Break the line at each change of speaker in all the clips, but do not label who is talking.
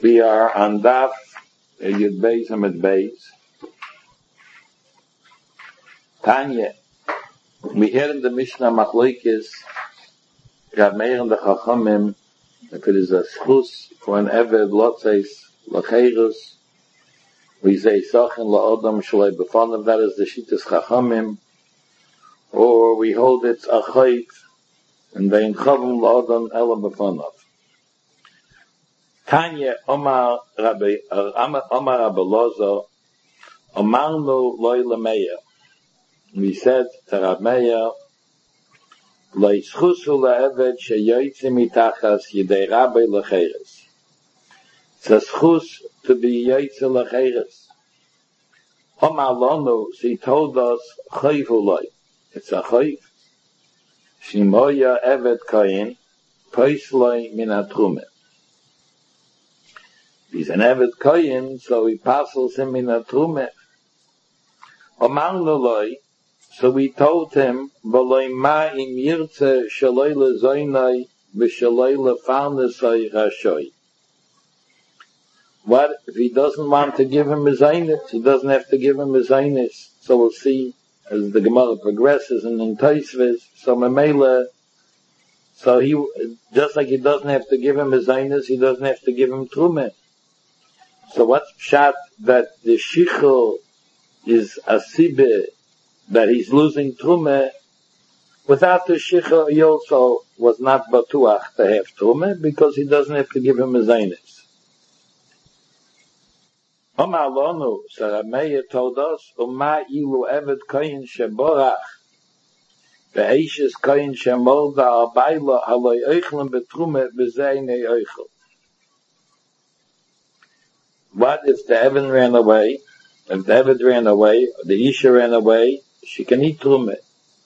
We are on Daf Yud Beis Amid Beis. Tanya, we hear in the Mishnah Machlokes, Rab Meir and the Chachamim, if it is a schus for an Eved, Lotzeis, Lacheirus, we say Sachin La'odam Shalei B'fanav, that is the Shittas Chachamim, or we hold it's a Chait, and Vein Chavim La'odam Ela B'fanav. Tanya Omar Rabbi Lozo Omarnu Loi Lameya. We said to Rab Meir, Loi Schusu La'eved Sheyoytzi Mitachas Yidei Rabbi L'Cheres. It's a schus to be Yoytzi L'Cheres. Omar Lonu, he told us, Chayvu Loi. It's a chayv. Shimoya Eved Koyin, Pois Loi Min HaTrumeh. He's an Eved Koyin, so he passes him in a Trumeh. Among the loy, so we told him, V'loi ma im yirtze shaloi lezoinai v'shaloi lefarnesai rashoy. What if he doesn't want to give him his einis? He doesn't have to give him his einis. So we'll see as the Gemara progresses and in Tosfos. So Memela, so he, just like he doesn't have to give him his einis, he doesn't have to give him Trumeh. So what's pshat that the shichur is a sibeh, that he's losing trumeh? Without the shichur, he also was not batuach to have trumeh, because he doesn't have to give him his einis. Omar Lonu, so Rab Meir told us, Uma ilu eved koyin sheborach, ve'eishes koyin shemolda abayla haloi oichlem betrumeh b'zei nei oichel. What if the Evan ran away? If the Eved ran away, the Isha ran away, she can eat Trumeh.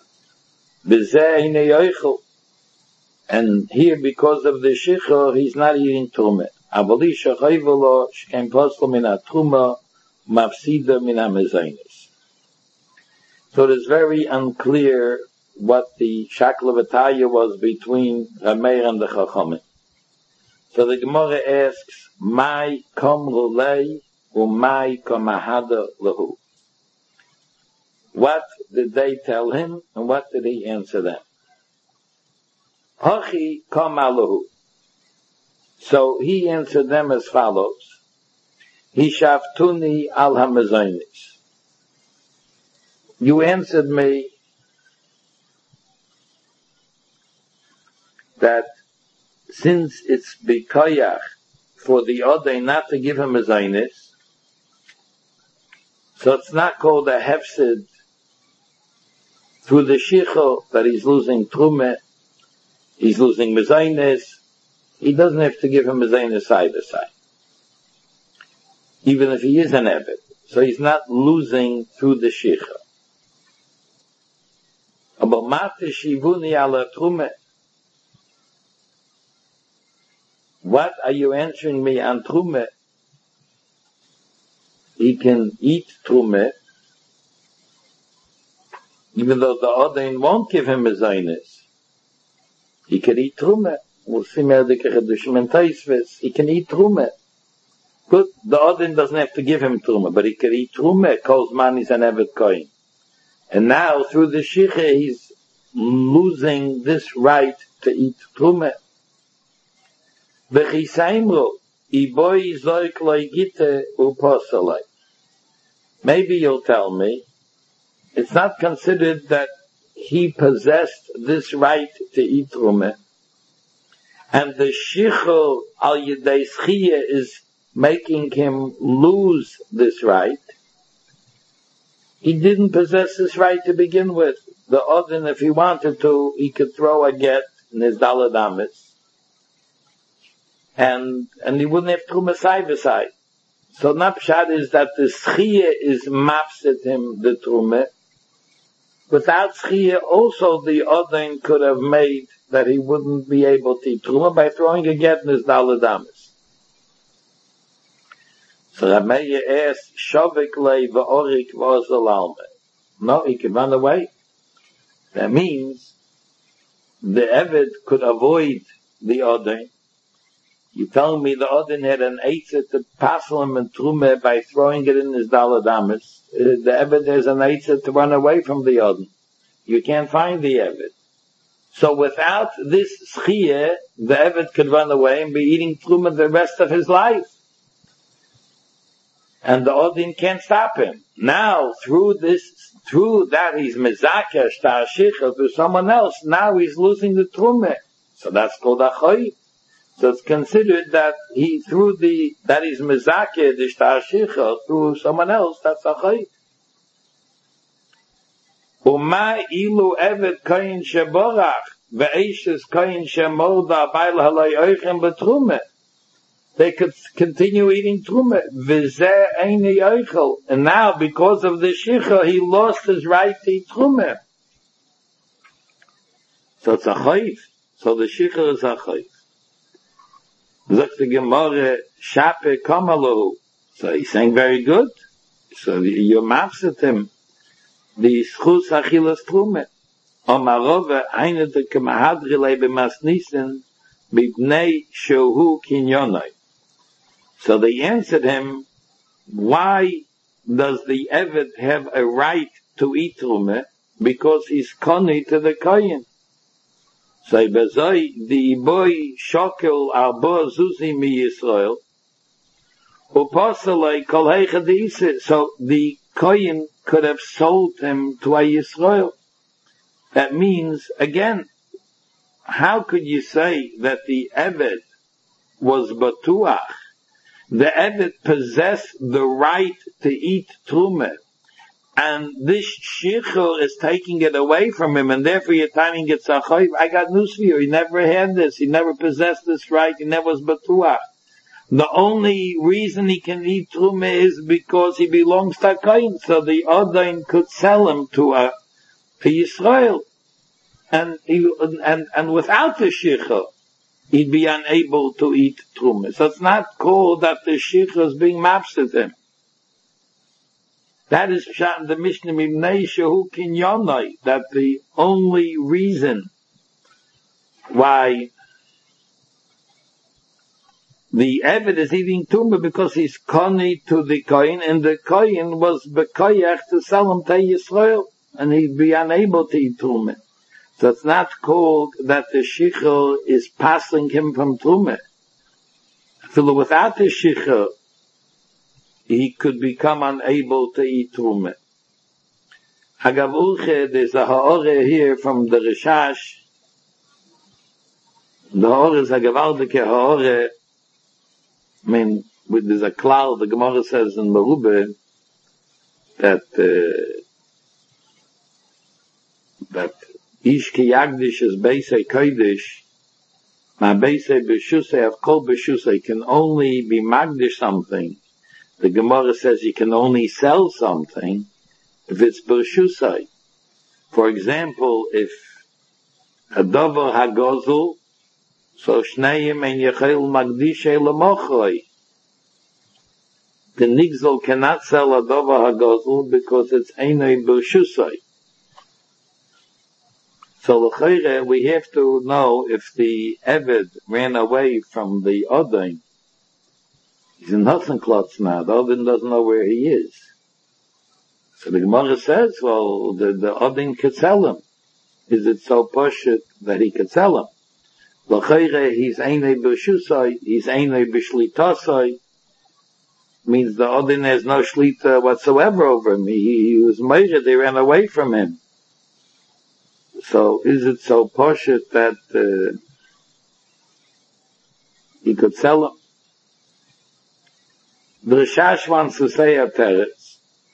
And here, because of the Shichur, he's not eating Trumeh. Avalisha chayvolo, shkem poslo min ha-Trumah, mafsida min ha-mezainis. So it is very unclear what the Shaklavataya was between Rab Meir and the Chachamim. So the Gemara asks, Mai komru lei, Mai komahada lahu. What did they tell him, and what did he answer them? Hachi komalahu. So he answered them as follows: Hishaftuni al hamezainis. You answered me that since it's bikoyach for the other not to give him a zainis, so it's not called a hefsid through the shichur that he's losing trumeh, he's losing mezainis. He doesn't have to give him mezainis side by side, even if he is an eved. So he's not losing through the shichur. But mate shivuni ala trumeh. What are you answering me on Trumeh? He can eat Trumeh, even though the Odin won't give him his einis. He can eat Trumeh. We'll see he can eat Trumeh. Good, the Odin doesn't have to give him Trumeh, but he can eat Trumeh, Kozman is an Eved Koyin. And now, through the Shicheh, he's losing this right to eat Trumeh. Maybe you'll tell me, it's not considered that he possessed this right to eat Trumeh, and the Shichur al Yedei Schiyah is making him lose this right. He didn't possess this right to begin with. The Odin, if he wanted to, he could throw a get in his Daled Amis, and he wouldn't have Trumah side by side. So Napshat is that the Schiyah is mafset him the Trumah. Without Schiyah, also the Odin could have made that he wouldn't be able to eat Trumah by throwing a get in his Daled Amis. So Rab Meir asked, Shovik lei v'orik v'ozal alme. No, he could run away. That means the Eved could avoid the Odin, You tell me the Odin had an eitzah to passel him and trume by throwing it in his daladamas. The Eved has an eitzah to run away from the Odin. You can't find the Eved. So without this schiyah, the Eved could run away and be eating trume the rest of his life. And the Odin can't stop him. Now, through that he's mezakeh, shtar shicha to someone else, now he's losing the trume. So that's called achoy. So it's considered that he's mezakeh, the shtar shicha, through someone else, that's achoy. Uma ilu evet koyin sheborach, ve'eshes koyin shemolda, bail halay oichem betrume. They could continue eating truma. V'zeh eini oichel. And now, because of the shicha, he lost his right to eat truma. So it's a chayv. So the shicha is a chayv. Look the Gemara, shape kamalu. So he's saying very good. So you mafset him. The schus achilas truma. Omarove eine de kemahadrile b'masnisen b'bnei shehu kinyonai. So they answered him, why does the Eved have a right to eat truma? Because he's koni to the kohen. So bezoi the boy shokel arbo zuzi mi Yisrael upasalei kol heichadise. So the kohen could have sold him to a Yisrael. That means, again, how could you say that the Eved was batuach? The Eved possessed the right to eat truma, and this shichur is taking it away from him, and therefore you're timing it sachoy. I got news for you. He never had this. He never possessed this right. He never was batuach. The only reason he can eat truma is because he belongs to a kohen, so the Odin could sell him to Yisrael, and without the shichur, he'd be unable to eat truma. So it's not called that the shichur is being mapsed him. That is the Mishnah Mibnei Shehu Kinyonai, that the only reason why the Eved is eating truma because he's koni to the kohen, and the kohen was bekoyach to sell him to Yisrael, and he'd be unable to eat truma. So it's not called that the shichur is passing him from truma. So without the shichur, he could become unable to eat truma. Hagav Urche, there's a ha'ore here from the Rishash. The ha'ore is a gewaldike ha'ore. I mean, there's a cloud, the Gemara says in Merube, that Ish ki yagdish is beisei kodesh, ma beisei b'shusei of kol b'shusei can only be magdish something. The Gemara says you can only sell something if it's b'shusei. For example, if a dover hagozel, so shneim en yechel magdishei l'mochroi. The nigzel cannot sell a dover hagozel because it's einay b'shusei. So l'chayre, we have to know if the Eved ran away from the Odin. He's in Hotzenklotz now. The Odin doesn't know where he is. So the Gemara says, well, the Odin could sell him. Is it so poshut that he could sell him? L'chayre, he's einay b'shusai, he's einay b'shlitasai, means the Odin has no shlita whatsoever over him. He was measured, they ran away from him. So is it so poshut that he could sell him? The Rishash wants to say a teretz,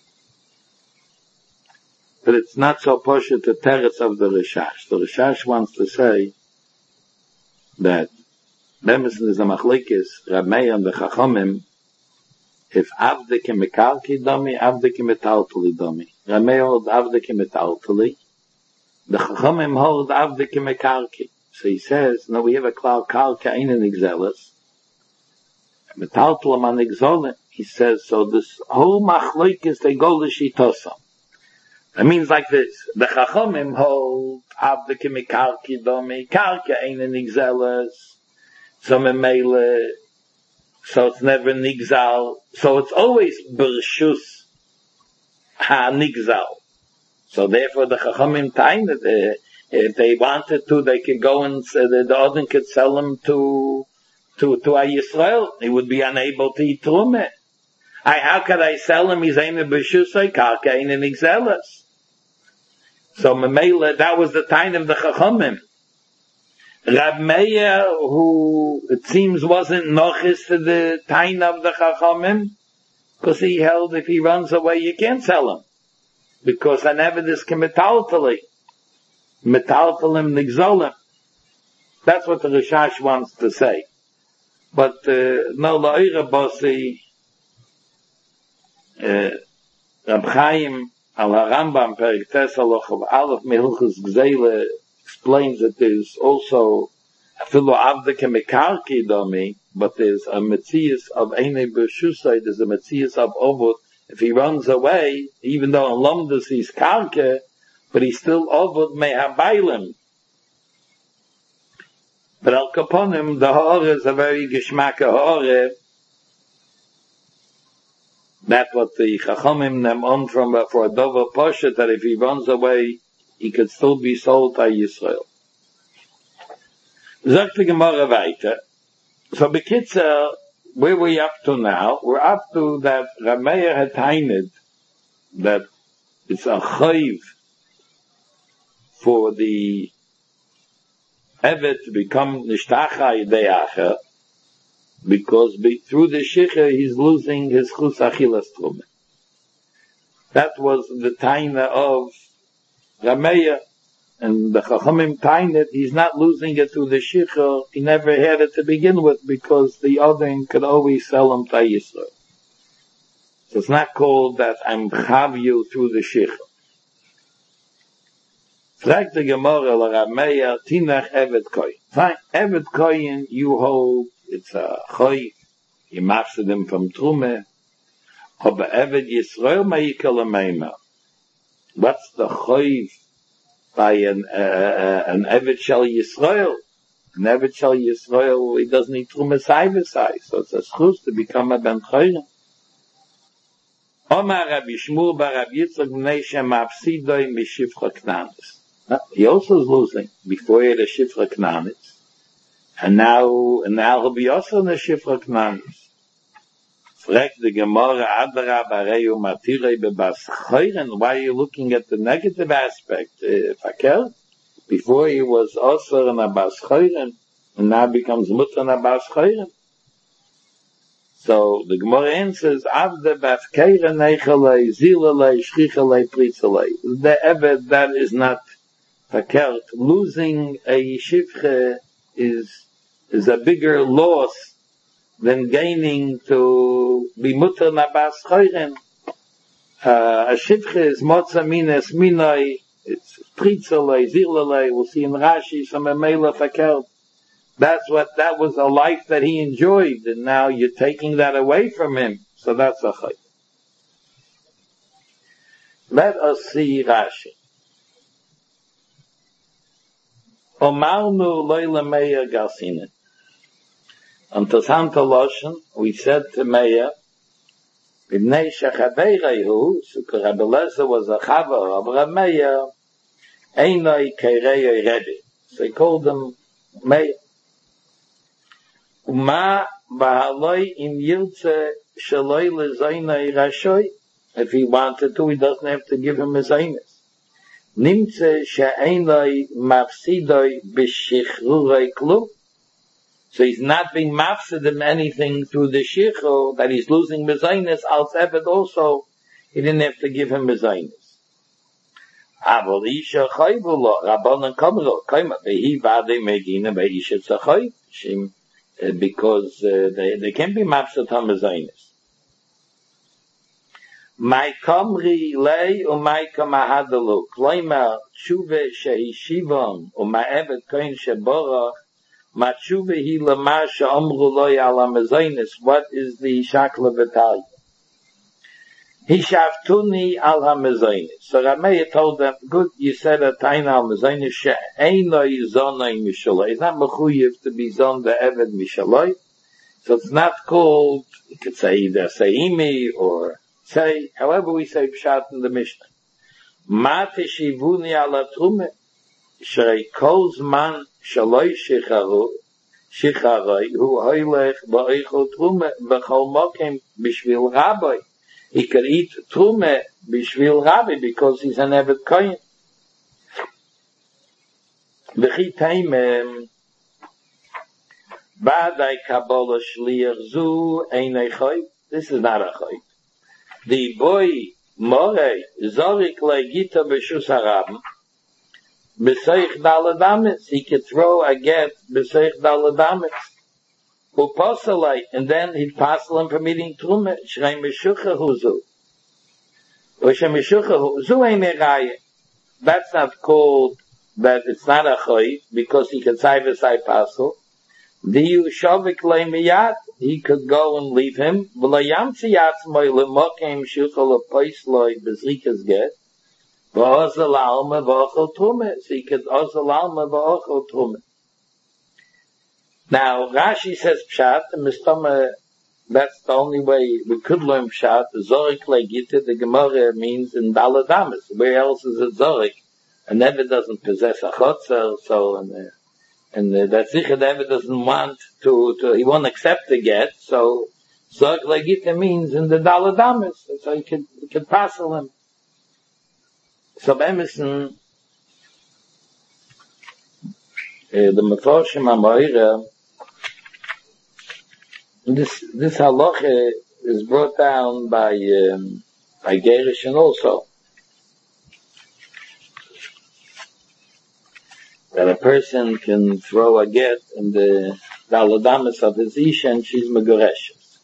but it's not so poshut the teretz of the Rishash. The Rishash wants to say that Bemesen is a machlekes, Rab Meir and the Chachamim, if avdeke mekalki domi, avdeke metaltali domi. Rab Meir hold avdeke metaltali, the Chachamim hold avdeke mekalki. So he says, no, we have a klal kalka ein an exelis, metaltalam an exolim. He says, so this whole machlekes, they go to shitosam. It means like this, the Chachamim hold avdeke mekalki domi, kalka ein an exelis. so memele, so it's never nigzal, so it's always bershus ha nigzal. So therefore the Chachamim time that if they wanted to, they could go and the Odin could sell them to a Yisrael. He would be unable to eat Trumah. How could I sell him? He's ain't a b'shusay karka, ain't an exelis. So Memela, that was the time of the Chachamim. Rab Meir, who it seems wasn't nochis to the time of the Chachamim, because he held if he runs away, you can't sell him. Because I never this can metaltali. Metaltalim nigzolim. That's what the Rishash wants to say. But, no, la'ira bosi, Rab Chaim al Harambam Perik Tes Haloch of Aleph Mehilchus Gzeile explains that there's also afilu avdeke mekarki domi, but there's a metzias of Einei B'Shusay, there's a metzias of Ovot. If he runs away, even though in Lomdus he's karke, but he's still Ovot mehabailim. But Al Kaponim, the Ha'or is a very geschmacke Ha'or. That's what the Chachamim them on from for a Dover Poshet, that if he runs away, he could still be sold by Yisrael. Sagt die Gemara weiter. So Bekitzer, where we up to now? We're up to that Rab Meir had tained that it's a chayv for the Evet to become nishtachai de'acher, because through the shicha he's losing his chus achilas trumah. That was the taina of Rab Meir, and the Chachamim tained he's not losing it through the shicha. He never had it to begin with because the other could always sell him to Yisrael. So it's not called that I'm chav you through the shicha. Fragt the Gemara la Rab Meir tinach evet koyin. Fine, evet koyin you hold it's a choy, you mafsid him from Trumah, aber evet Yisrael ma'ikal ameima. What's the choy by an evet shel Yisrael? An evet shel Yisrael, he doesn't need Trumah sai, so it's a schus to become a ben choyim. Omar Rabbi Shmuel bar Rabbi Yitzchak b'nei shem mafsidoi mishivcha knanis. He also is losing. Before he had a shifra knanis. And now he'll be also in a shifra knanis. Fragt the Gemara Adara Bareu Matirei bebas choyren. Why are you looking at the negative aspect? Fakel? Before he was also in a bas choyren, and now becomes mutter in a bas choyren. So the Gemara answers, Avde bafkeira neichalei, zilalei, shchichalei, pritzalei. The evet that is not fakert. Losing a shivche is a bigger loss than gaining to be mutter nabas choyren. A shivche is motza minas minoi, it's pritzalei, zilalei, we'll see in Rashi, some emela fakert. That was a life that he enjoyed, and now you're taking that away from him. So that's a chayv. Let us see Rashi. Omarnu loyle Meir garsinen. On Tosanta Loshen, we said to Meir, B'nei shechaverehu, so Rabbi Lezer was a chaver of Rab Meir, einoi keirei Rebbe. So he called him Meir. Uma b'haloi im yirtze shaloi lezaynai rashoy. If he wanted to, he doesn't have to give him his zaynis. Nimtze she'einai mafsidoi b'shichrurei klum. So he's not being mafsid him anything through the shichur, that he's losing his zaynis, als evet also, he didn't have to give him his zaynis. Avol isha chayvu lo, rabbanan kamro, kaima, vehi vade megina ve'isha tzachayv, shim, because they can be mafsed hamazainis. My kamri lei my kamahadalu klaima shuve shehishivam my evet koin sheborach ma shuve hi lama she'amru loy ala mazainis. What is the shakla v'tal? Hishavtuni al ha-mezainis. So Rameya told them, good, you said a taina al-mezainis, she'einoi zonoi mishaloi. It's not mechuyev to be zon the eved mishaloi. So it's not called, you could say either seimi or say, however we say pshat in the Mishnah. Ma teshivuni ala trume, shrei kol zman shaloi shicharoi, hu hoylech ba'eichel trume, b'chol mokem b'shvil rabbi. He could eat trume b'shvil rabbi because he's an eved kohen. V'chi taimem, Ba'dai Kabbalah Shliach Zu Einei Choy. This is not a Choy. The boy Morei Zorik Le'gita B'shus Harabim B'seich Daladamis. He could throw a get B'seich Daladamis. U'posalei, and then he'd passel him from eating Trume. Shrei Meshucha Huzu. U'shem Meshucha Huzu Einei Raya. That's not called that it's not a Choy because he could say v'say passel. Diyu shavik le'miyat, he could go and leave him. V'layamtzi yatzmoi le'mokem shuchol le'poisloi b'zrikas get. V'ozal alma v'ochel trume. So he could ozal alma v'ochel trume. Now, Rashi says pshat, and Mistama, that's the only way we could learn pshat. Zorik le'gita, the Gemara means in Daladamas. Where else is it Zorik? And never doesn't possess a chotzer, so, and that Zichad ever doesn't want to, he won't accept the get, so Zog Legita means in the Daladamas, so he could passel him. So Emerson, the Meforshim HaMoira, this halacha is brought down by Gerishin also. That a person can throw a get in the Daladamas of his Isha and she's Megoreshes.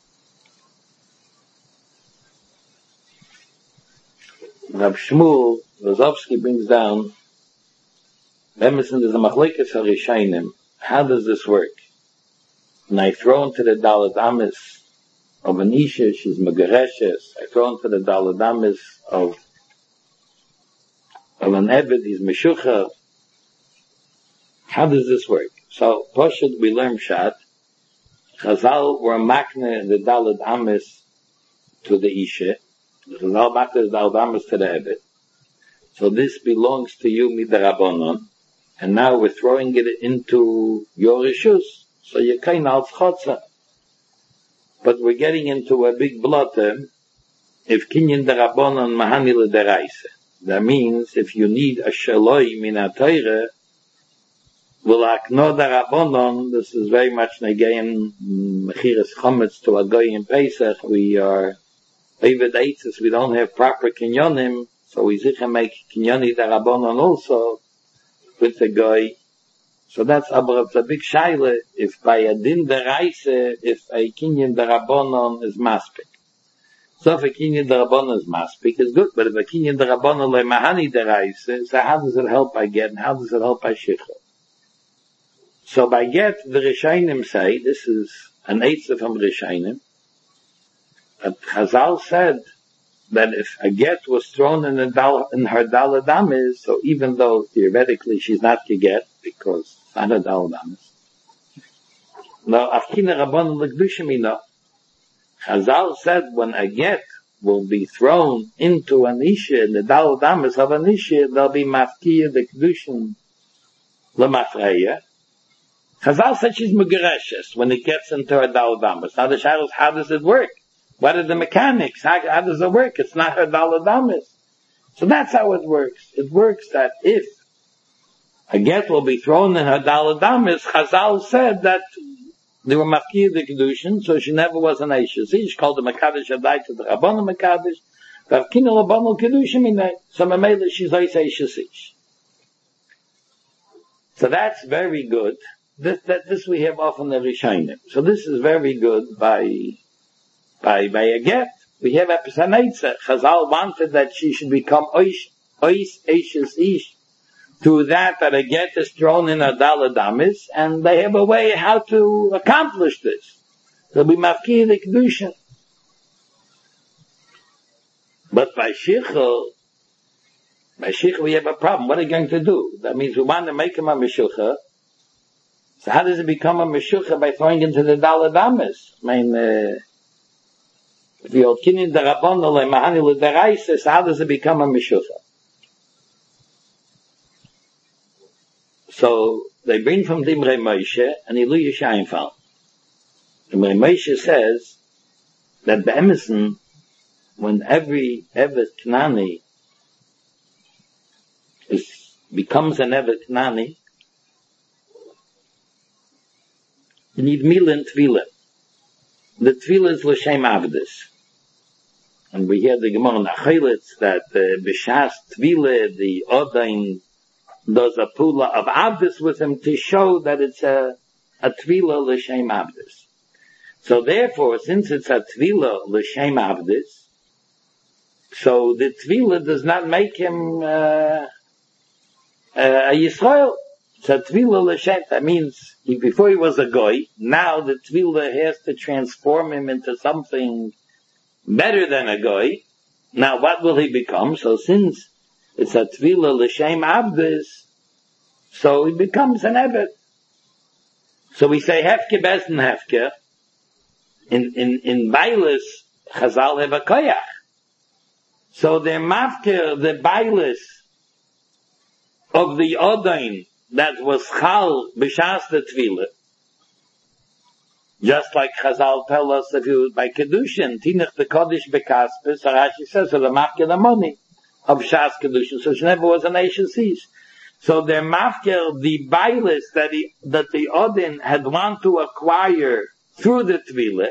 Rav Shmuel Rozovsky brings down, Emerson, there's a Machlekes HaRishayim. How does this work? When I throw into the Daladamas of an Isha, she's Megoreshes. I throw into the Daladamas of an Eved, he's Meshucha. How does this work? So, Poshut, we learn Pshat. Chazal were makne the Dalad Amis to the Isha. Chazal makne the Dalad Amis to the Ebed. So this belongs to you, Midarabonon. And now we're throwing it into your Rishus. So you kain al Chotza. But we're getting into a big blotter. If Kinyan Darabonon Mahani L'Deraisa. That means, if you need a Shaloi Minatayre, this is very much negayin mechiras chometz to a goy in Pesach. We are Oived Eitzes, we don't have proper kinyonim, so we zicha make kinyoni darabonon also with the goy. So that's aber it's a big shaila if by a din deraise, if a kinyon darabonon is maspik. So if a kinyon darabonon is maspik, it's good, but if a kinyon darabonon le mahani deraise, so how does it help by get and how does it help by shichah? So by get, the Rishayim say, this is an eitzah from Rishayim, that Chazal said that if a get was thrown in her Daladamis, so even though theoretically she's not to get, because it's not her Daladamis, no, Afkina Rabban L'Gdushimina, Chazal said when a get will be thrown into an Isha, in the Daladamis of an Isha, there'll be Mafkiya, the Kedushin, L'Mafreya. Chazal said she's Megoreshes when it gets into her Daladamas. Now the shadows, how does it work? What are the mechanics? How does it work? It's not her Daladamas. So that's how it works. It works that if a get will be thrown in her Daladamas, Chazal said that they were Mafkir the Kedushin, so she never was an Eishes. She called the Mekadosh Adai to the Rabbanon Mekadosh. Vavkina Rabbanon Kedushim Inay. So Mamela she's Eishes Ish. So that's very good. This we have often the Rishayim. So this is very good by a get. We have a Pesanaitza. Chazal wanted that she should become Oish Eishes Ish. To that a get is thrown in a Daladamis, and they have a way how to accomplish this. They'll be Mafkir the Kedushin. But by Shichel we have a problem. What are you going to do? That means we want to make him a Meshucha. So how does it become a Meshucha? By throwing into the Daled Amis. I mean, if you hold Kinyan Darabon Mahani L'Daraisa, so how does it become a Meshucha? So they bring from Dimrei Moshe and Ilu Yishayimfal. Dimrei Moshe says that the Emerson, when every Evet Knani becomes an Evet Knani, you need Mila and Tvila. The Tvila is L'Shem Avdus. And we hear the Gemara Nachilitz that B'Shas Tvila, the Odain, does a pula of Avdus with him to show that it's a Tvila L'Shem Avdus. So therefore, since it's a Tvila L'Shem Avdus, so the Tvila does not make him a Yisrael. It's a Tvila L'Shem. That means before he was a Goy, now the Tvila has to transform him into something better than a Goy. Now what will he become? So since it's a Tvila L'Shem Avdus, so he becomes an Evet. So we say Hefke Bezdin Hefke. In Bailis, Chazal have a koyach. So they're mafker, the Bailis of the Odain that was Chal B'Shas the Tvila. Just like Chazal tell us if you by Kedushin, Tinech the Kodesh B'Kaspis, so Rashi says, so the mafker the money of Shas Kedushin, so she never was an Asher Seas. So they're mafker the Bailis that the Odin had want to acquire through the Tvila.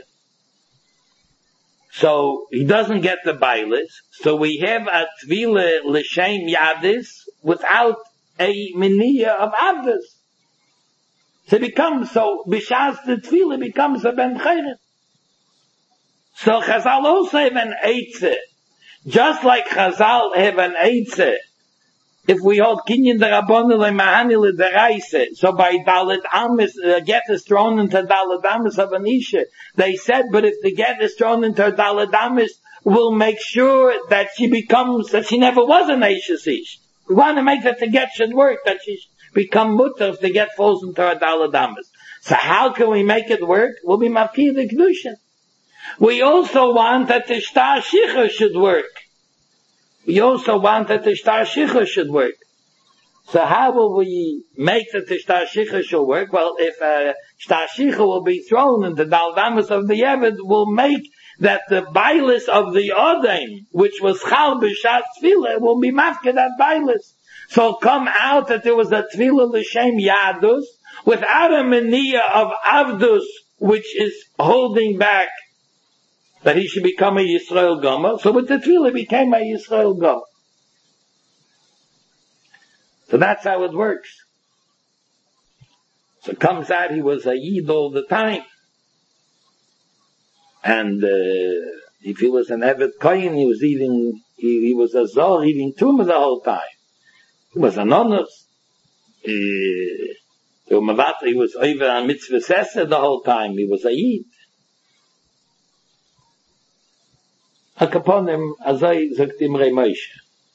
So he doesn't get the Bailis. So we have a Tvila L'Shem Yadis without a Miniya of Avdus. So it becomes, so B'Shas the Tvila becomes a Ben Chayrin. So Chazal also have an Eitzeh. Just like Chazal have an Eitzeh. If we hold Kinyan Darabon Mahani L'Daraisa, so by Dalet Amis, get is thrown into Dalet Amis of Anisha. They said, but if the get is thrown into Dalet Amis, we'll make sure that she becomes, that she never was an Aisha Ish. We want to make that the get should work, that she become mutter if the get falls into a Dalet Amis. So how can we make it work? We'll be Mafki the Kedushin. We also want that the Shtar Shicha should work. We also want that the Shtar Shicha should work. So how will we make that the Shtar Shicha should work? Well, if Shtar Shicha will be thrown into the Daldamas of the Yevid, will make that the Bailis of the Odain, which was Chal B'Shat Tfilah, will be mafke that Bailis. So come out that there was a Tfilah L'Shem Yadus, without a Meniya of Avdus, which is holding back that he should become a Yisrael Gomer. So with the Tefillah he became a Yisrael Gomer. So that's how it works. So it comes out he was a Yid all the time. And if he was an Evet Kohen, he was eating, he was a Zor eating Tumah the whole time. He was an honest. He was over on Mitzvah Sesser the whole time. He was a Yid. Hakaponim azay sagt Dimrei Moshe.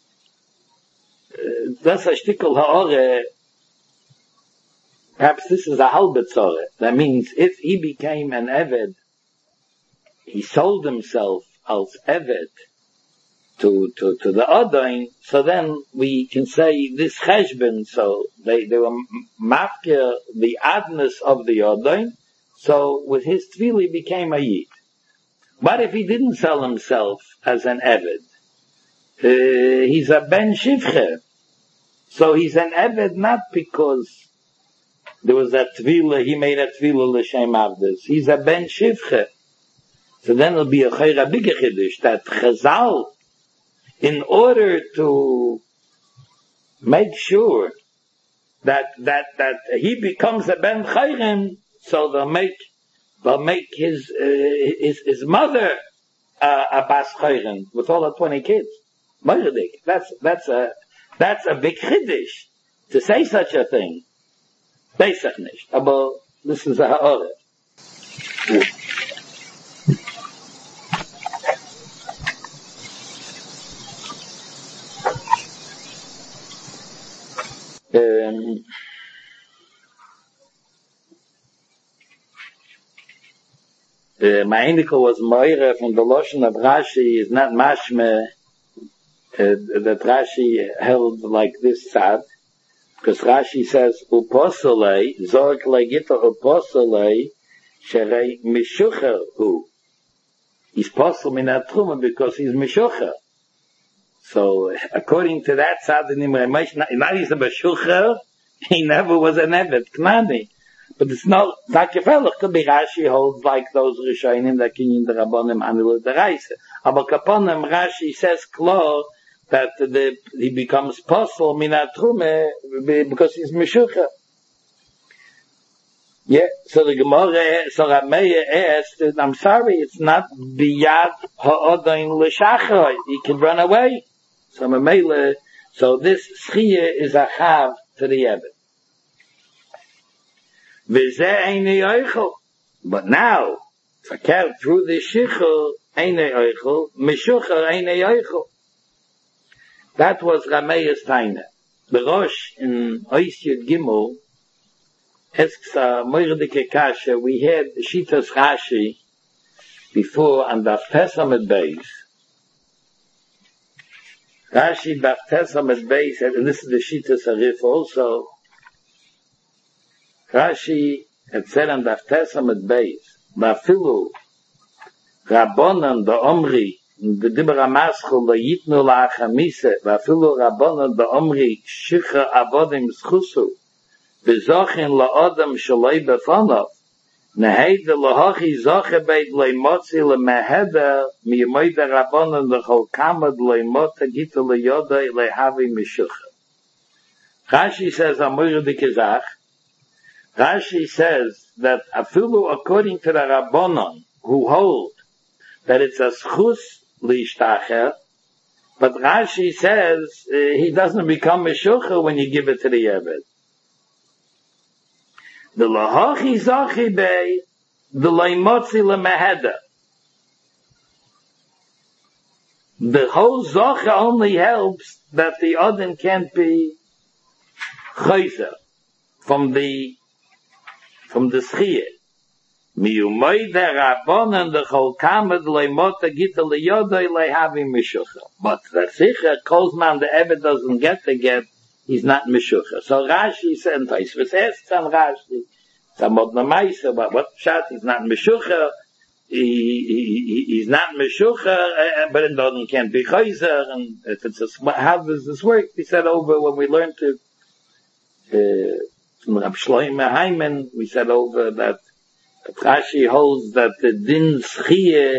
Das a shtikel ha'ore, perhaps this is a halbet tzore. That means if he became an Eved, he sold himself as Eved to the Odain, so then we can say this cheshbon, so they were mafkir the adness of the Odain, so with his tvili became a Yid. What if he didn't sell himself as an Eved? He's a Ben Shivche. So he's an Eved not because there was a Tvila, he made a Tvila L'Shem Avdus. He's a Ben Shivche. So then it'll be a Chayra Bigger Chiddush that Chazal, in order to make sure that he becomes a Ben Chayrim, so they'll make his mother a Bas Chayrim with all the 20 kids. That's a big chiddush to say such a thing. Pesach nicht, aber this is a ha'orah. my indical was Moira from the Loshen of Rashi is not mashme that Rashi held like this sad, because Rashi says uposole zorg legita uposole sherei mishucher hu. He's possible minat truma because he's mishucher. So according to that sad in not he's a mishucher, he never was an evet knani. But it's not Takefel. Could be Rashi holds like those Rishonim that can in the Rabbanim Anil the Reise. Aber Kaponim Rashi says klar that he becomes possible minat trume because he's Meshucha. Yeah, so the Gemara, so Rameya asked, I'm sorry, it's not biyad ha'odain l'shachar. He can run away. So Mamela, so this schiyah is a chav to the Ebed. But now, through the shichur, mishucher einei eichel. That was Rameya's taina. The Rosh in Ois Yud Gimel asks a moirdike kasha. We had Shitas Rashi before on the Pesamet Beis. Rashi Daf Pesamet Beis, and this is the Shitas Arif also. Rashi had said on the Pesamet Beis, Bafilu Rabbanan the Omri, the Dibra Maschul, the Yitnu La Chamise, Bafilu Rabbanan the Omri, Shicha Avodim Schusu, Bezochin La Adam Shalei Befonov, Neheide Lahachi Zoche Beit Leimotzi Lemeheda, Miyamoide Rabbanan the Cholkamad Leimota Gita Leyoda Lehavi Mishucha. Rashi says, Amur Dikizach, Rashi says that afilu according to the Rabbanon who hold that it's a schus liishtacher, but Rashi says he doesn't become meshucha when you give it to the Yeved. The lahachi zachi bei, the laimotzi lemeheda. The whole zacha only helps that the Odin can't be chayzer from the schiyah. Miyumay the Rabbanan the Cholkamad leimota gita leyodai lehavi mishucha. But the sicher Kolzman the Ebed doesn't get the get, he's not mishucha. So Rashi said, and Tosfos asks on Rashi, Samod Namaisa, but what shot? He's not mishucha. He's not meshucha, but it doesn't can't be chayzer. And if it's how does this work? We said over when we learned to Rab Shlomo Heiman, we said over that Rashi holds that the din schiyah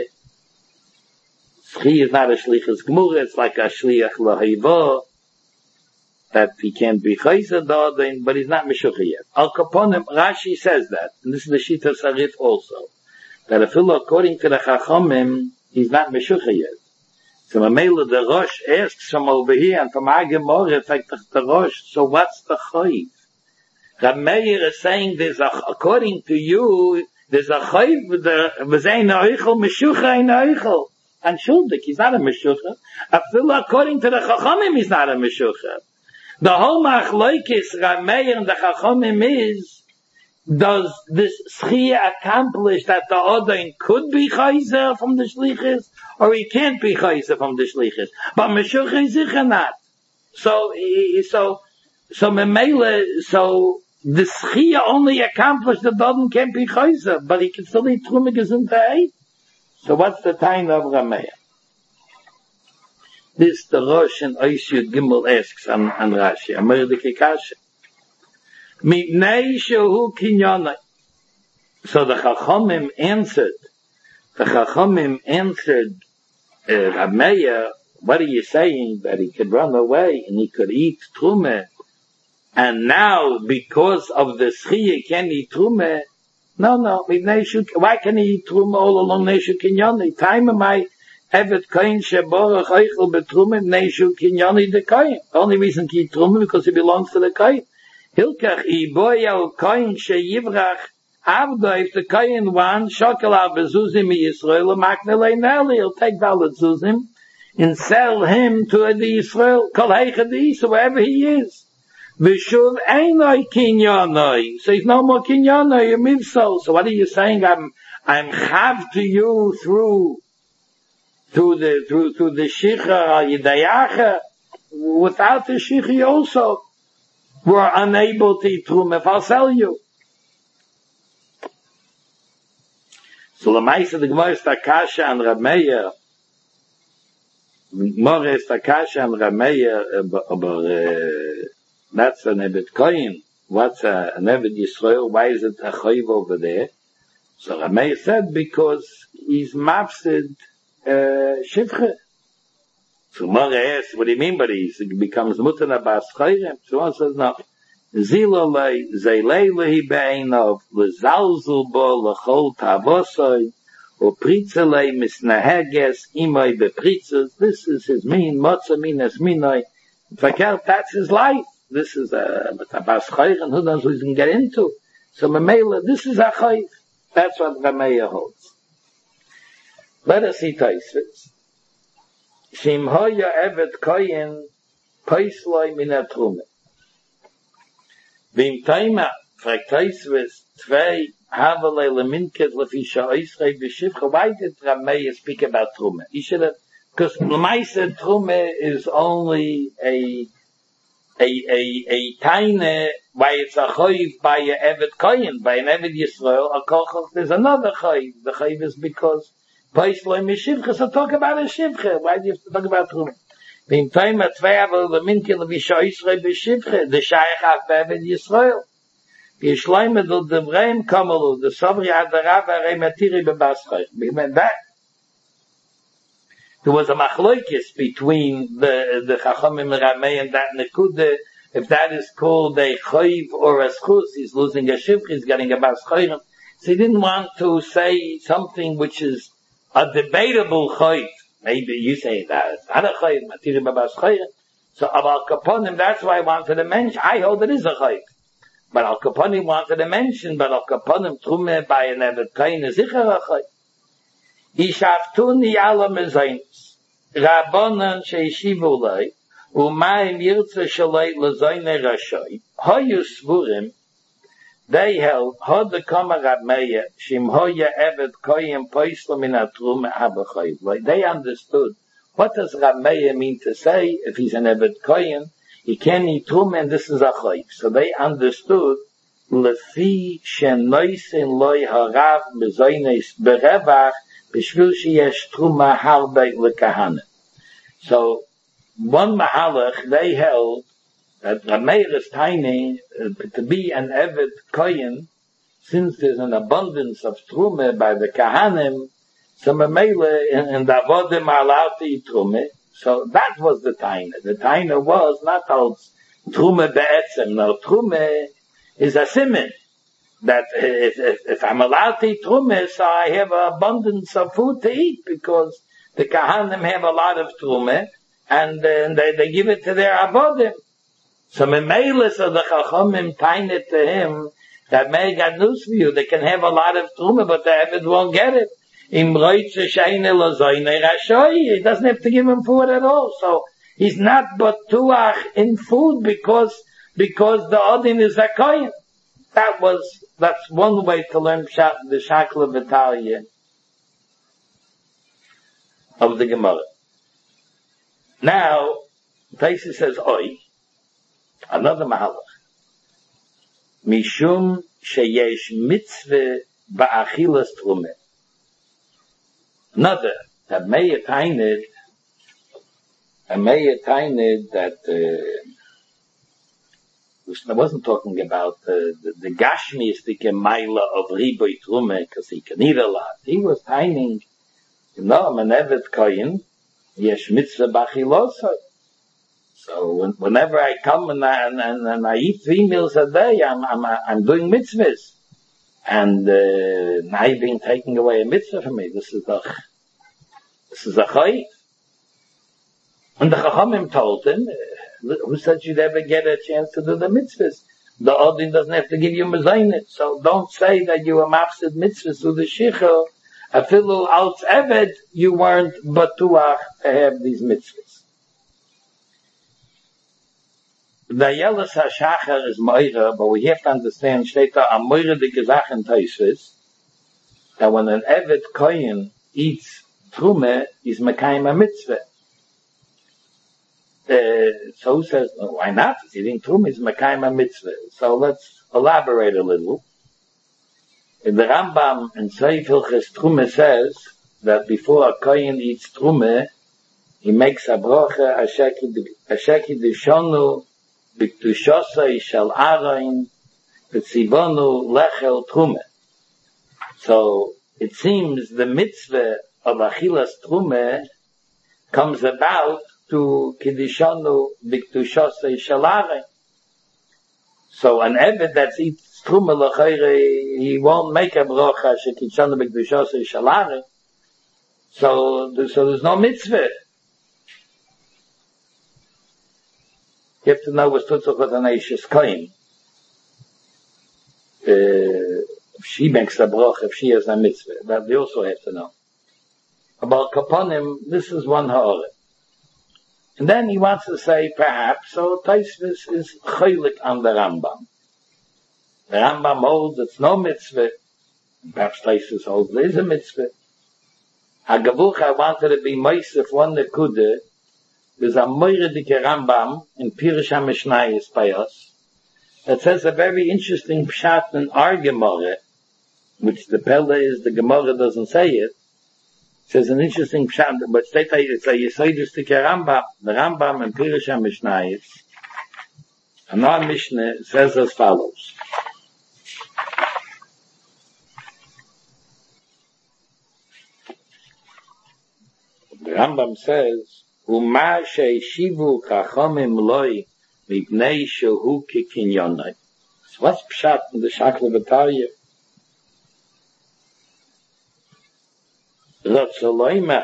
is not a shlichus gemura, it's like a shliach lahiva, that he can't be chayzer da'adin, but he's not meshucha yet. Al Kaponim, Rashi says that, and this is the Shita Sarif also, that according to the Chachamim, he's not meshucha yet. So Mamela the Rosh asks from over here, and from Gemara, it's like the Rosh, so what's the chayiv? Rab Meir is saying according to you, there's a chayiv with the v'zein ha'oichel, meshucha ein ha'oichel. And Shuldik, he's not a meshucha. According to the Chachamim, he's not a meshucha. The whole machloikis Rab Meir and the Chachamim is, does this schiyah accomplish that the Odain could be chayzer from the shlichus, or he can't be chayzer from the shlichus? But meshucha is sicher not. So Memele, so the schiyah only accomplished the Odain can't be chayzer, but he can still eat truma gesundheit. So what's the time of Rameya? This the Rosh and Ois Yud Gimel asks on Rashi, Amir de Kikasha. Mitnei shehu kinyanai. So the Chachamim answered, Rameya, what are you saying? That he could run away and he could eat truma, and now because of the schiyah can eat truma? No. Why can he eat truma all along Neshu Kinyani? Time am I Evet Kohen Sheborach Eichel Betruma Neshu Kinyani the Kohen. The only reason he eat truma because he belongs to the Kohen. Hilkach Iboya Kohen Sheyivrach Avda, if the Kohen wants Shokel Bezuzim Yisrael Maknelei Neli, he'll take Dalet Zuzim and sell him to the Yisrael Kol Heichadis, wherever he is. Vishuv einoi kinyanoi. So he's no more kinyanoi, a mivso. So what are you saying? I'm chav to you through the shicha, yidayacha. Without the shicha you also were unable to eat truma if I'll sell you. So the Maisa, the Gemara is Takasha and Rameya. Gemara is Takasha and Rameya, but that's an Ebed Koyin. What's an Ebed Yisrael? Why is it a Chayiv over there? So Rameya said, because he's mafsid Shivche. So Gemara asks, what do you mean by this? It becomes Mutana Bas Chayim. So one says, no. Zilolei zeilei lehi be'einov lezalzul bo lechol tavosoi or pritzelei misnaheges imoi bepritzes. This is his mean, motza minas minoi. Verkehrt, that's his life. This is a bas chayren, who knows who he's going to get into. So Mamela, this is a chayv. That's what Rameya holds. Let us see Taisvitz. Shim hoya evet koyin peisloi minatrume. Vim taima, fragt Taisvitz, zwei Havale leminket lefisha oisrei b'shivcha. Why did Rameya speak about trume? He should have, because Lamaisa trume is only a taine, why it's a chayiv by a Evet Koyin, by an Evet Yisrael, a kochach, there's another chayiv. The chayiv is because Paisloi Mishivcha, so talk about a shivcha. Why do you have to talk about trume? Vim taima, zwei Havale leminket lefisha oisrei b'shivcha, the shayach af be'Evet Yisrael. Yishloime do devreim kamalu, the Sobri Adarav Arei Matiri Bebaschai. That there was a machlokes between the Chachamim and Rameya and that Nekude. If that is called a chayiv or a schus, he's losing a shivch, he's getting a baschayim. So he didn't want to say something which is a debatable chayiv. Maybe you say that it's not a chayiv, Matiri Bebaschai. So about Kaponim, that's why I wanted to mention. I hold it is a chayiv. But Al Kaponim wanted to mention, but Al Kaponim trume by an Evet Kain is sicher a chayiv. Ishaftuni ala mezainis. Rabbanan sheishivu lei, umayim yirtze shalei lezaine rashay. Hoyu svurim, they held, hod the kama Rameya, shim hoya Evet Kain poisla min atrume haba chayiv. Like they understood, what does Rameya mean to say if he's an Evet Kain? He can't eat trume, and this is a chayiv. So they understood, lefi shenoisin loy harav bezoynes berevach b'shvil sheyesh truma harbe lekahana. So one mahalach they held that Rameya is tiny to be an Evet Koyin, since there's an abundance of trume by the kahanim. So Mamela in the avodim are allowed to eat trume. So that was the taina. The taina was not als trume be'etzem. No, trume is a siman. That if I'm allowed to eat trume, so I have an abundance of food to eat, because the kahanim have a lot of trume, and they give it to their avodim. So Memela, so the chachamim taina to him, that may got news for you. They can have a lot of trume, but the Eved won't get it. He doesn't have to give him food at all. So he's not but tuach in food because the odin is a kohen. That's one way to learn the Shakla Vitalia of the Gemara. Now, Taisa says, oi, another mahalach. Mishum sheyesh mitzvah ba'achilas trumeh. Another, that may attain it that, I wasn't talking about the Gashmistic Maila of Riboy Trume, because he can eat a lot. He was taining, I'm an Evet Koyin, yesh mitzvah b'achilosai. So whenever I come and I eat 3 meals a day, I'm doing mitzvahs. And now you're being taking away a mitzvah from me. This is a chayiv. And the Chachamim told him, who said you'd ever get a chance to do the mitzvahs? The Odin doesn't have to give you mezainet. So don't say that you were mafsid mitzvahs to the shichur. Afilu als eved, you weren't batuach to have these mitzvahs. the Yelis HaShachar is Moira, but we have to understand, steht da a Moira dike Sache in Tosfos, that when an Eved Kohen eats Trume, is Mekayim a mitzvah. So who says, why not? He's eating Trume, is Mekayim a mitzvah. So let's elaborate a little. In the Rambam in Seif Hilchos Trume says that before a Kohen eats Trume, he makes a brocha, Asheki Dishonu, B'ktushosai Shel Aroin, B'tzivonu Lechel Trume. So it seems the mitzvah of Achilas Trume comes about to Kiddishonu B'ktushosai Shel Aroin. So an Eved that eats Trume L'chayre, he won't make a brocha, Shekidishonu B'ktushosai Shel Aroin. So there's no mitzvah. You have to know what's tutzach with an Eishes Kohen. If she makes a broch, if she has a mitzvah, that we also have to know. About Kaponim, this is one ha'orah. And then he wants to say, perhaps, so Tosfos is chaylik on the Rambam. The Rambam holds it's no mitzvah. Perhaps Tosfos holds there is a mitzvah. Hagavucha wanted to be moisef one nekudah. There's a Moiredike Rambam in Pirush HaMishnayos by us that says a very interesting pshat in our Gemara, which the Pella is, the Gemara doesn't say it. It says an interesting pshat, but it's a Yesodistike Rambam. The Rambam in Pirush HaMishnayos, and our Mishnah says as follows. The Rambam says, Uma sheishivu chachamim loi mipnei shehu kikinyonai. So what's pshat in the Shakla V'Tarya? Rotzoloima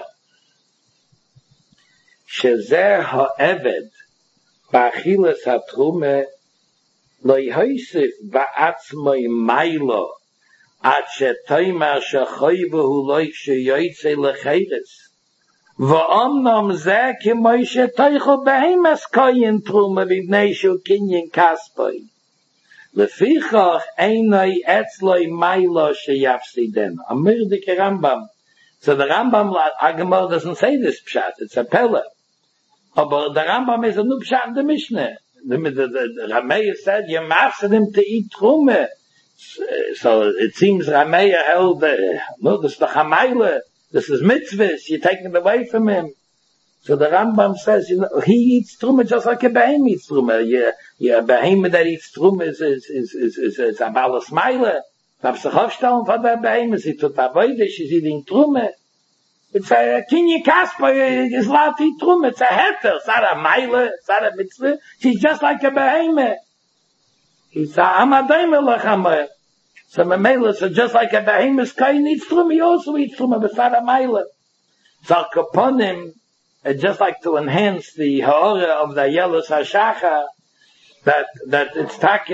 shezer ha'eved ba'achilas ha'trume loi hoisif ba'atzmoi mailo ad shetoimar shechoivahu loi ksheyoytze lecheres. V'omnom zeh ki Moshe toicho behemes koyin trume v'bnei shu kinyin kaspoi. Lefichach einoi etzloi mailo sheyafsidem. Amir dike Rambam. So the Rambam, Agamor doesn't say this pshat, it's a Pella. But the Rambam is a new pshat in the Mishnah. The Rameya said, you mafsid him to eat trume. So it seems Rameya held, no, this is the Chamaila. This is mitzvahs, you're taking it away from him. So the Rambam says, he eats truma just like a behem eats truma. A behem that eats truma is a balas meile. Darfst dich aufstellen von der behem, sie tut avoide, she's eating truma. It's a kinyi kaspa, is allowed to eat truma. It's a heter, it's not a meile, it's not a mitzvah. She's just like a behem. It's a amadayim lachamah. So Mamela, so just like a behemoth's kain eats truma, he also eats truma, but not a maila. So Kaponim, just like to enhance the ha'ora of the Yelis HaShachar, that it's take,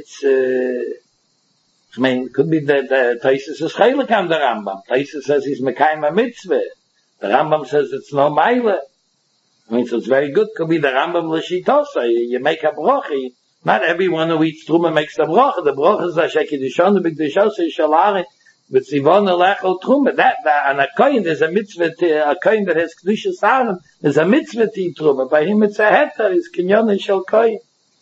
it could be that Tosfos is chaylik on the Rambam. Tosfos says he's mekayim a mitzvah. The Rambam says it's no maila. So it's very good. Could be the Rambam l'shitosa. You make a brochi. Not everyone who eats truma makes the bracha. The bracha is Asheki Dishonu B'ktushosai Shel Aroin B'tzivonu Lechel Truma. And a kohen, there's a mitzvah, a kohen that has Kedushas Aron, there's a mitzvah to eat truma. By him it's a heter, it's kinyon shel kohen.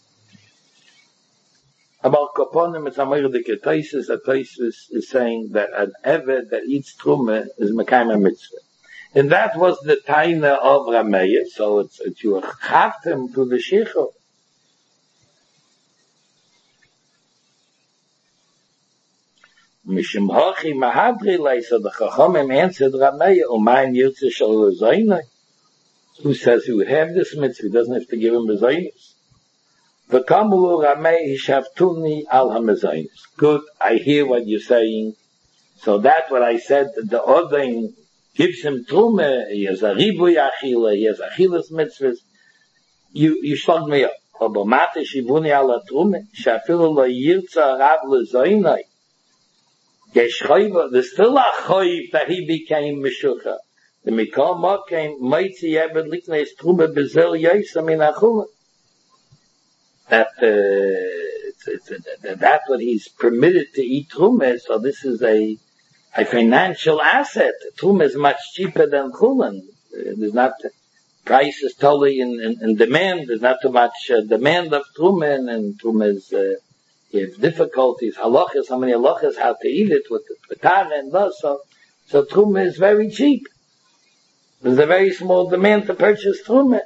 About Kaponim, it's a Moiredike Tosfos. A Tosfos is saying that an Eved that eats truma is mekayim a mitzvah. And that was the taina of Rameya, so it's you chavtem to the shichur. Mishim hochi mahadri lei, so the Chachamim answered Rameya, umayim yirtze shel rezoinai. Who says he would have this mitzvah, he doesn't have to give him rezoinis. V'kamulu Rameya hishavtuni al ha-mezoinis. Good, I hear what you're saying. So that's what I said, the ordering gives him truma, he has a ribuy achila, he has achilas mitzvahs. You slugged me up. Aber mate shivuni ala truma, shafilu lo yirtza rab lezoinai. There's still a choiv that he became Meshucha. The Mikol Mokem Moitzi Ebed Liknes Truma Bezel Yosem in Achula. that's what he's permitted to eat truma. So this is a financial asset. Truma is much cheaper than chulin. There's not price is totally in demand. There's not too much demand of truma, and truma is you have difficulties. Halachas, how many halachas, how to eat it with the tara and thus. So truma is very cheap. There's a very small demand to purchase truma.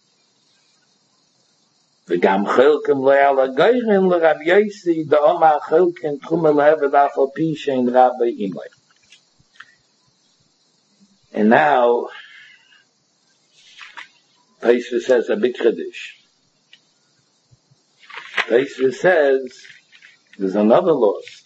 וגם חלקם לא היה לגיירן לרב יוסי דאמר חלקם תרומה לעבד אף על פי שאין רבי אימוי. And now Taisva says a big chiddush. Taisva says there's another loss.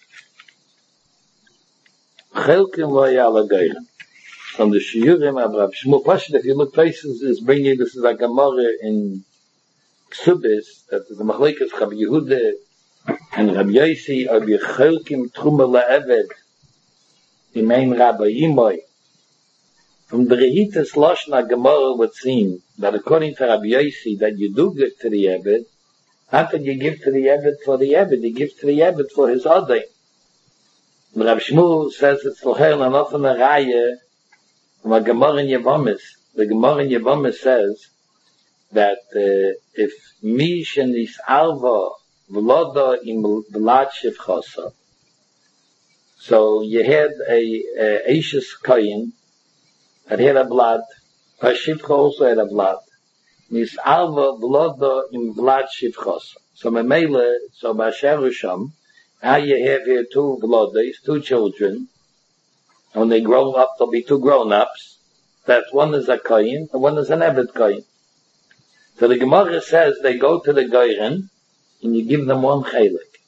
Chelkim lo ya l'geiren. From the Shiurim of Rav Shmuel Pashut, if you look, Taisva is bringing, this is a Gemara in Ksubis, that is a Machlekes Rabbi Yehuda and Rabbi Yossi of Chelkim Truma la'eved imein Rabbi Imoy. From the Rehitas Loshna Gemara would seem that according to Rabbi Yossi that you do give to the Eved, not that you give to the Eved for the Eved, you give to the Eved for his Odin. Rabbi Shmuel says it's L'cher and often a Raya from a Gemara in Yevomis. The Gemara in Yevomis says that if mi shenis alva v'loda im blad shivchosa, so you had a Eishes Koyin that had a blood, Pashivcha also had a blood. Nis alva v'loda im blad shivchosa. So memele, so b'asherusham, now you have here two v'lodas, two children, and when they grow up, they'll be two grown-ups. That one is a Koyin, and one is an Eved Koyin. So the Gemara says they go to the Geiren and you give them one chelik.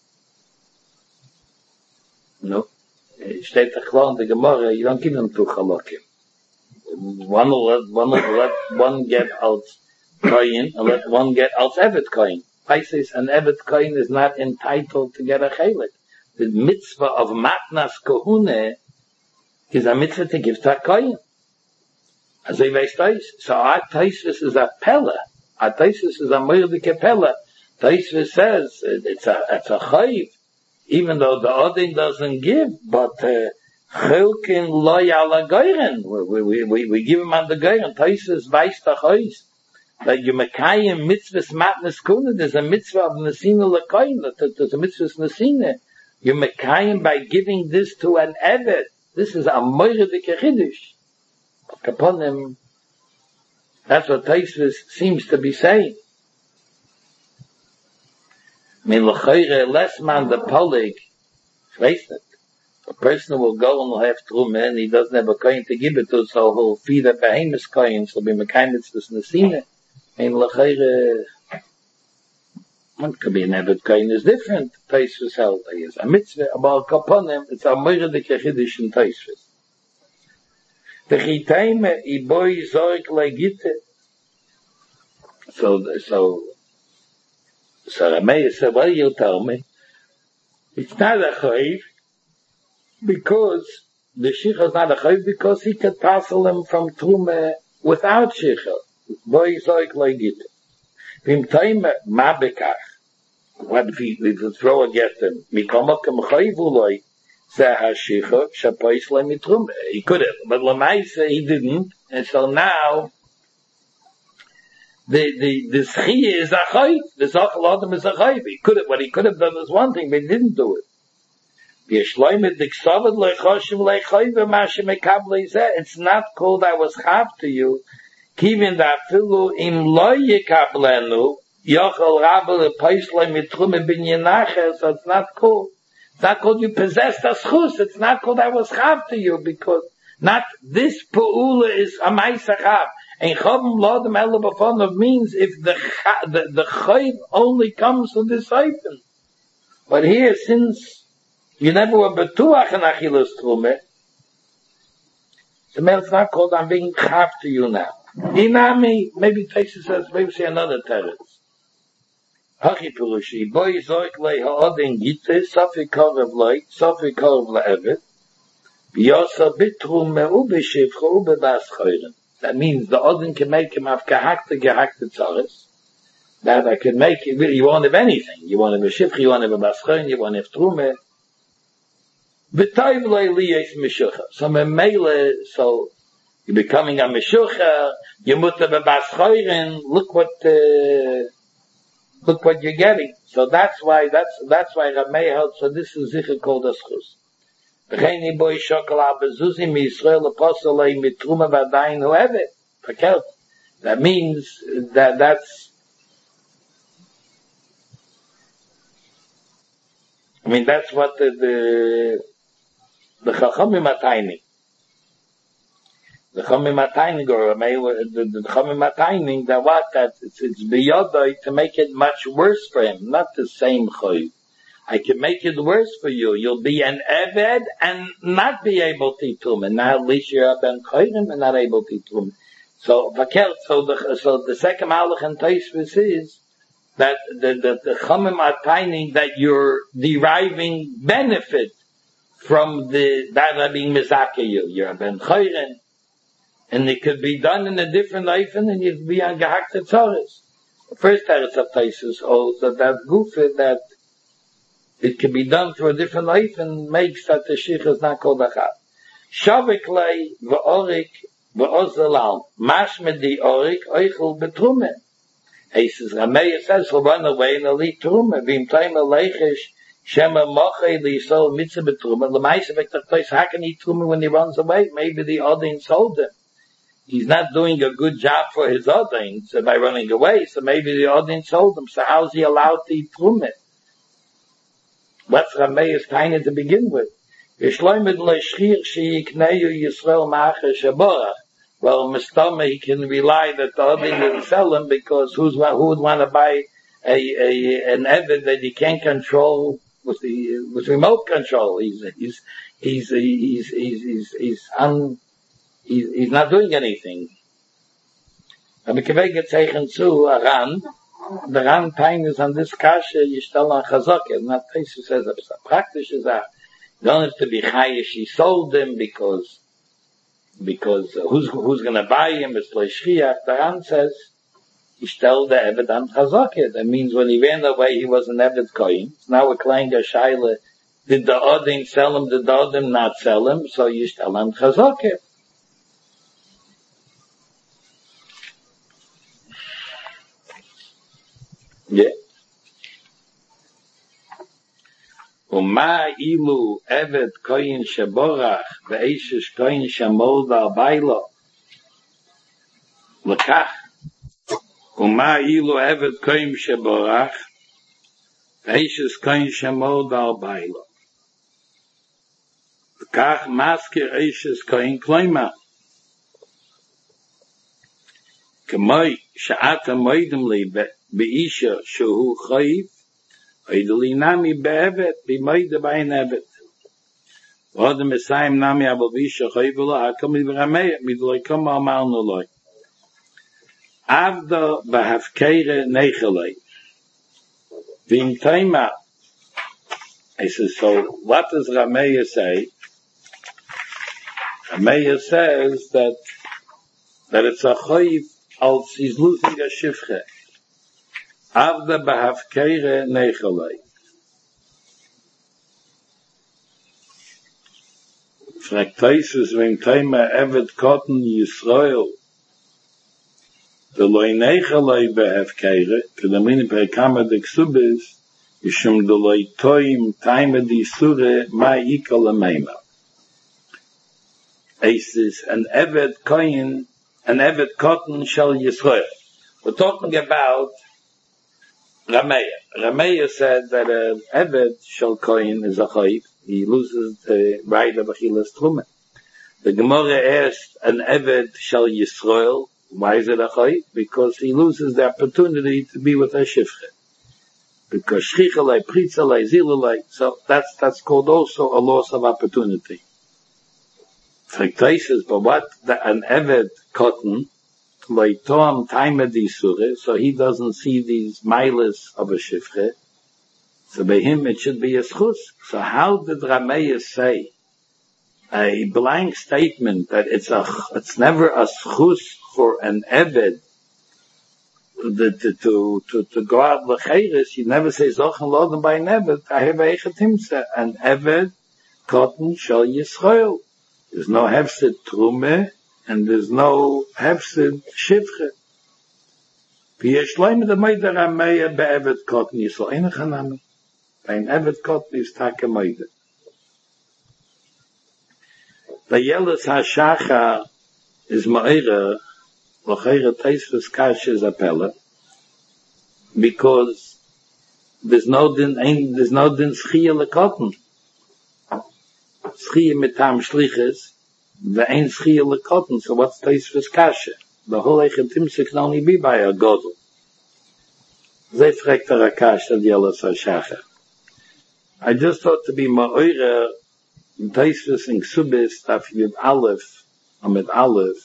No. Steht in the Gemara, you don't give them two chalakim. One get out Koyin and let one get out Evet Koyin. Pisces and Evet Koyin is not entitled to get a chelik. The mitzvah of Matnas Kohune is a mitzvah to give to a Koyin. As they say, so our Taisvis is a pella. Our Taisvis is a Moedike pella. Taisvis says it's a chayiv, even though the Odin doesn't give, but Chelkin lo yala geiren. We give him on the geiren. Taisvis weiß the chayis that you mekayim mitzvahs matnes kuna. There's a mitzvah of nesina lekoyin. There's a mitzvah nesina. You mekayim by giving this to an eved. This is a Moedike chiddush. Upon him, that's what Taisvis seems to be saying. I mean, l'chayre, less man the polig, face it. A person will go and will have truma and he doesn't have a coin to give it to, so he'll feed a behemoth's coin, so he'll be mekaymitz this nesina. I mean, l'chayre, one could be an evet coin is different. Taisvis held, he is a mitzvah, but upon him, it's a moiradike chiddush in Taisvis. The chitaime iboy zork legite. So Rameya said, well, you tell me, it's not a chayiv, because the shicha is not a chayiv, because he could parcel him from truma without shicha. Boy zork legite. Vim taime ma bekach. What if he would throw against him? Mikomakem chayiv uloi. He could have, but Lamaisa he didn't, and so now the schiyah is a chayv. The zachal adam is a chayv. What he could have done is one thing, but he didn't do it. It's not called I was chav to you. Kivin da filu im lo yikablenu yochel rabel paisle mitrume bin yenacher. So it's not called. It's not called you possessed a schus. It's not called I was chav to you, because not this pu'ula is a ma'isa chav. And chavim lodem ela b'fonov means if the chav only comes from this siphon. But here, since you never were betuach in achilas trume, so it's not called I'm being chav to you now. Inami, maybe Taisha says, maybe say another teretz. Hachi Purushi, boy zoik lei ha'odin gite, safi korev lei, safi korev le'evet, v'yosa bitrum me'u b'shivcha u'bebas choyren. That means the odin can make him have gehackte tzares, that I could make it. You won't have anything. You won't have a shifcha, you won't have a baschon, you won't have truma. V'toiv lo liyes meshucha. So memele, so you're becoming a meshucha. You muta b'baschon. Look what you're getting. So that's why Rameh held. So this is zichur called a schus. V'cheini boi shokala bezuzim Yisrael apostlei mitruma v'adayin ho'evet. Fakelt. That means that's. I mean that's what the Chachamim are tiny. The Chachamim are tiny, or the Chachamim are tiny. That what that it's beyond to make it much worse for him. Not the same choy. I can make it worse for you. You'll be an eved and not be able to eat tum. And now at least you're a ben koyrim and not able to eat tum. So the second malach and Tosfos is that the Chachamim are tiny that you're deriving benefit from that being mizake you. You're a ben koyrim. And it could be done in a different life and then you'd be on gehakte tzoros. The first teretz of Tosfos also that gufa that it can be done through a different life and makes that the sheikh is not called achad. Shavik lei v'orik v'ozelal mashmed di orik oichel betrumen. He says, Rameh says, he'll run away and he'll eat trumen. V'im taim aleichish shema mochei li'yisol mitzvah betrumen. L'maisa v'ktach how can he eat trumen when he runs away? Maybe the Odin sold him. He's not doing a good job for his Odin by running away, so maybe the Odin sold him. So how is he allowed to eat trumen? What's Rameh is tiny to begin with? Well, Mistama, he can rely that the other will sell him because who would want to buy an Eved that he can't control with remote control? He's not doing anything. The Ran time is on this kasha, you still on chazaka. Not Tosfos says it's a practice is that you don't have to be chayish. He sold him because who's going to buy him? It's leishchiach. The Ran says he stole the eved on chazaka. That means when he ran away, he was an eved kohen. Now we're playing a shaila. Did the Odin sell him? Did the Odin not sell him? So you stole on chazaka. Yeah. Uma ilu evet koyin sheborach ve'eshish koyin shemol v'arbaylo lekach Uma ilu evet koyin sheborach ve'eshish koyin shemol v'arbaylo lekach maskir eshish koyin kloima k'moy she'ata moidim li be'isha shehu chayiv Idli nami be'evet, b'moide b'ayin evet. V'odem esayim nami abovisha chayvula, hakam Rameh, midloi kama amalnu loi. Avda b'hafkeire nechelei. V'im taima. He says, so what does Rameh say? Rameh says that it's a chayiv als he's losing a shivche. Avda b'hafkeire nechelei. Fragt Tosfos, wenn Taima evet kotten Yisrael, the loy nechelei b'hafkeire, kedamini perekama de ksubis, yishum de loy toim Taima di sure ma yikal ameima. Es is an evet koyin, an evet kotten shall Yisrael. We're talking about Rameh. Rameh said that an Eved shel koyin is a chayiv. He loses the right of achilas truma. The Gemara asked an Eved shel Yisrael, why is it a chayiv? Because he loses the opportunity to be with a shifche. Because shchichalei, pritzalei, zilalei. So that's called also a loss of opportunity. But what an Eved cotton, so he doesn't see these milas of a shifche. So by him it should be a schus. So how did Rameh say a blank statement that it's never a schus for an eved to go out l'cheiris, you never say Zochen Loden by an Eved, I have Eichet Himse, and Eved, Cotton, Shal Yisrael. There's no Hefsid Trume, and there's no Hefsid Shivche. V'yesh loim the Meider HaMeya be'Eved Cotton Yisrael. Ein Chanami. Ein Eved Cotton is Taka Meider. The Yelis HaShacha is Ma'ira, L'chayra Teisvus Kasha is Appella, because there's no din Schia L'Cotton. Schia Mitam Shliches, the Ein Schia L'Cotton, so what's Teisvus Kasha? The whole Eichet Himse can only be by a Godel. They fragt Akasha the Yelis HaShacha. I just thought to be Ma'ira, Teisvus in Ksubis, Taf Yud Aleph, Amid Aleph,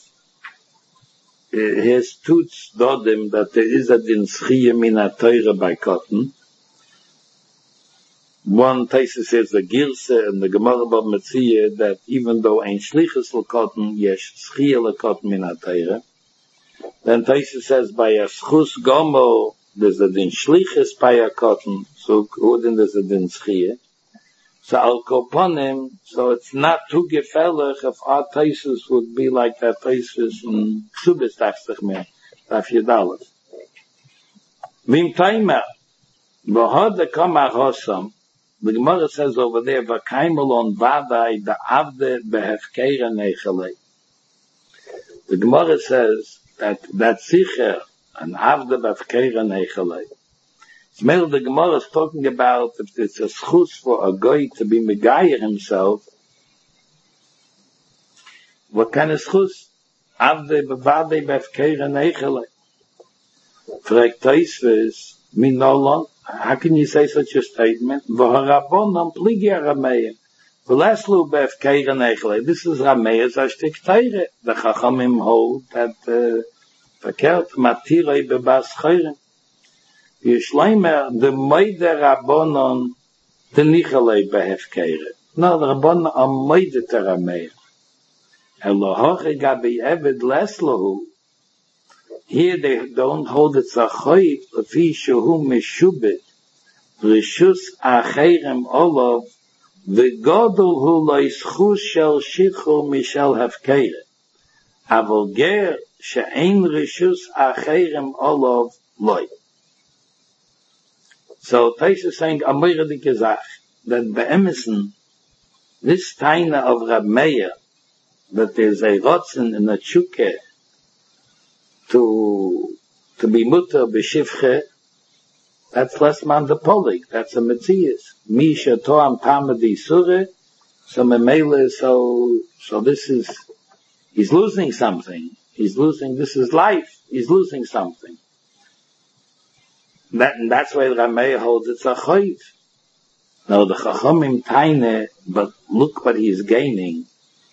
his tuts dodim that there is a din schiyah min ha-Torah by cotton. One Taisa says the Girse and the Gemara Bab Metzia that even though ein shlichus l'cotton, yesh schiyah l'cotton min ha-Torah. Then Taisa says by a schus gomo, there's a din shlichus by a cotton, so then there's a din schiyah. So al koponim, so it's not too gefällig if our Taisus would be like that Taisus in Ksubis Tachstach Meh, Taf Yedalet. Vim Taima, V'hod Kamach Hossam, the Gemara says over there, V'kaimel on Vadai, the Avde Behefkeira Nechalei. The Gemara says that Sicher, an Avde Behefkeira Nechalei. Smell the Gemara is talking about if it's a schus for a guy to be megayer himself. What kind of schus? Avde bevade befkeira nechele. Fragt Teisves, minolon, how can you say such a statement? V'harabonam pligi Arameya. V'leslu befkeira nechele. This is Rameya's ashtik teire. The Chachamim hold that verkehrt matirei bebas chayrim. Yishleimer, the Meider Rabbonon, the Nichalei behefkeire. No, the Rabbonon are Meider Terameir. Elohoche gabi Eved leslohu. Here they don't hold it zachoyt, lefi shehu meshubit, rishus acherem olov, v'godol hu loischus shel shichu mishel hefkeire. Avol ger she'ein rishus acherem olov loy. So Taisa is saying, Amira di Gezach, that be'emison, this taina of Rab Meir, that there's a rotzen in a tshuke to be mutter b'shivche, that's less man the polik, that's a metzias. Misha toam tamadi surah, so memele, so this is, he's losing something. This is life. He's losing something. That's why Rameir holds it's a chayv. Now the Chachamim taine, but look what he's gaining.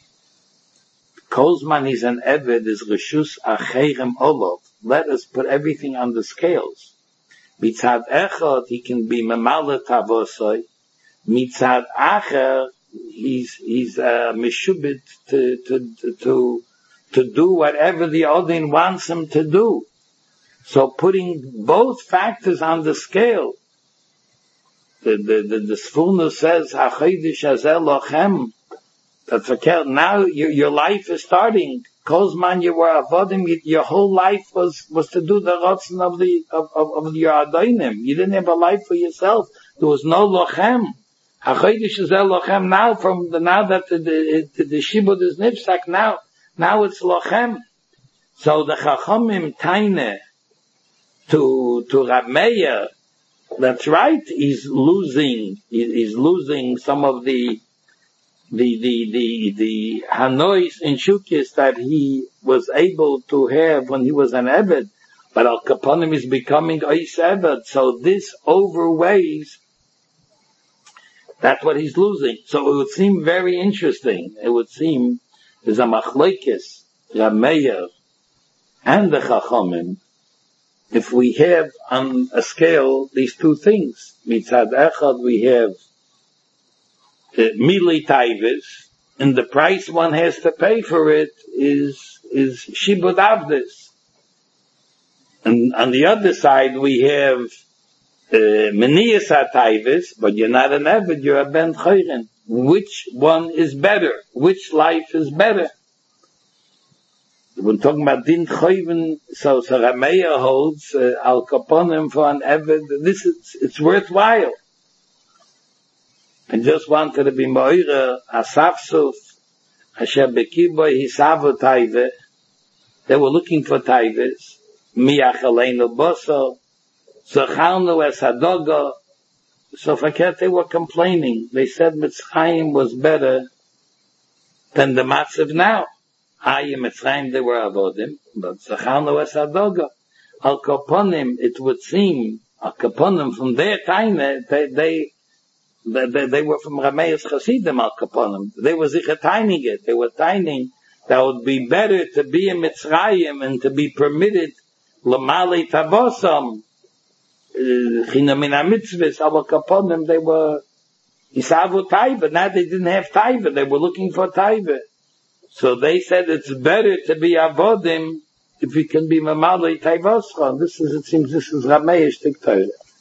Kozman is an Eved, is Rishus Acherem Olov. Let us put everything on the scales. Mitzad Echad, he can be Memale Tavosoi. Mitzad Acher, he's Meshubit to do whatever the Odin wants him to do. So putting both factors on the scale, the Sfuna says, "Hachidish hazel lochem." That's okay. Now your life is starting. Kozman, you were avodim. Your whole life was to do the rotzen of your adainim. You didn't have a life for yourself. There was no lochem. Hachidish hazel lochem. Now that the shibud is nipsak. Now it's lochem. So the chachamim taine. To Rab Meir, that's right, he's losing some of the Hanois and Shukis that he was able to have when he was an Eved, but Al Kaponim is becoming Ois Eved, so this overweighs, that's what he's losing. So it would seem very interesting, there's a Machlekes, Rab Meir, and the Chachamim, if we have on a scale these two things. Mitzad Echad we have Mili Taivis, and the price one has to pay for it is Shibud Avdis. And on the other side, we have Meniyas HaTaivis, but you're not an Eved, you're a Ben Chayren. Which one is better? Which life is better? When talking about Din Chayven, so Rameya holds Al Kaponim for an Eved. It's worthwhile. I just wanted to be Moira, Asafsuf, Asher Bekiboy, Hisavu Taive. They were looking for Taivis. Miyachaleinu Boso, Zachalnu Es Hadogo. So forget they were complaining. They said Mitzrayim was better than the Matzav now. Aye, Mitzrayim they were avodim, but Zachalnu Es Hadogo. Al Kaponim, it would seem, Al Kaponim from their time, they were from Rameus Chasidim Al Kaponim. They were zichataining it. They were taining that would be better to be in Mitzrayim and to be permitted Lamali Tabosam Chinamina Mitzvahs Al Kaponim. They were Isavu Taiva. Now they didn't have Taiva. They were looking for Taiva. So they said it's better to be Avodim if we can be Mamali Taivoscha. It seems this is Rameish Tiktorah.